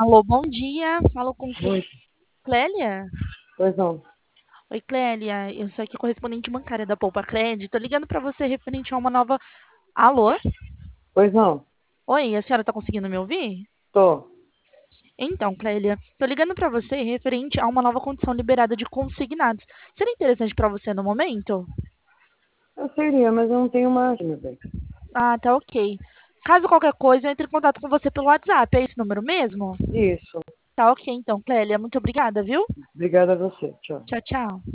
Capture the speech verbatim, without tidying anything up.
Alô, bom dia. Falo com Clé- Oi, Clélia? pois não. Oi, Clélia. Eu sou aqui correspondente bancária da Poupa Crédito. Tô ligando para você referente a uma nova. Alô? Pois não. Oi, a senhora tá conseguindo me ouvir? Tô. Então, Clélia, tô ligando para você referente a uma nova condição liberada de consignados. Seria interessante para você no momento? Eu seria, mas eu não tenho máquina, velho. Ah, tá ok. Caso qualquer coisa, eu entre em contato com você pelo WhatsApp. É esse número mesmo? Isso. Tá ok, então, Clélia. Muito obrigada, viu? Obrigada a você. Tchau. Tchau, tchau.